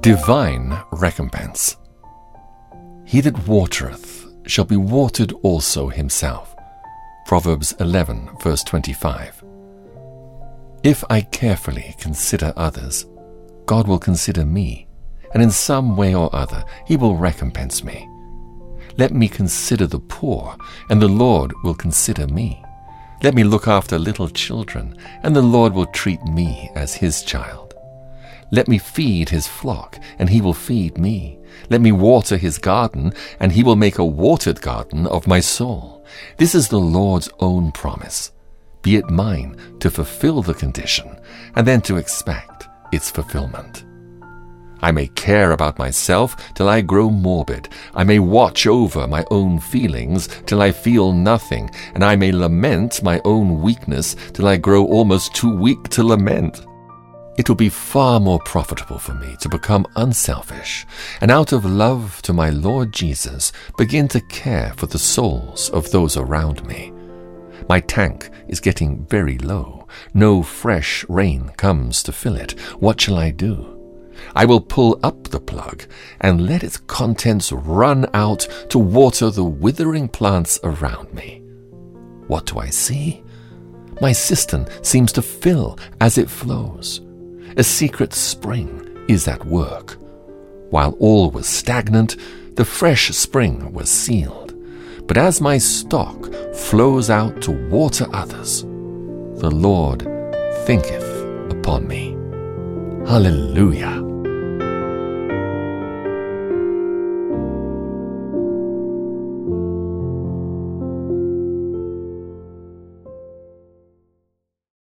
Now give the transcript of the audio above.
Divine recompense. He that watereth shall be watered also himself. Proverbs 11, verse 25. If I carefully consider others, God will consider me, and in some way or other he will recompense me. Let me consider the poor, and the Lord will consider me. Let me look after little children, and the Lord will treat me as his child. Let me feed his flock, and he will feed me. Let me water his garden, and he will make a watered garden of my soul. This is the Lord's own promise. Be it mine to fulfill the condition, and then to expect its fulfillment. I may care about myself till I grow morbid. I may watch over my own feelings till I feel nothing, and I may lament my own weakness till I grow almost too weak to lament. It will be far more profitable for me to become unselfish, and out of love to my Lord Jesus, begin to care for the souls of those around me. My tank is getting very low. No fresh rain comes to fill it. What shall I do? I will pull up the plug and let its contents run out to water the withering plants around me. What do I see? My cistern seems to fill as it flows. A secret spring is at work. While all was stagnant, the fresh spring was sealed. But as my stock flows out to water others, the Lord thinketh upon me. Hallelujah.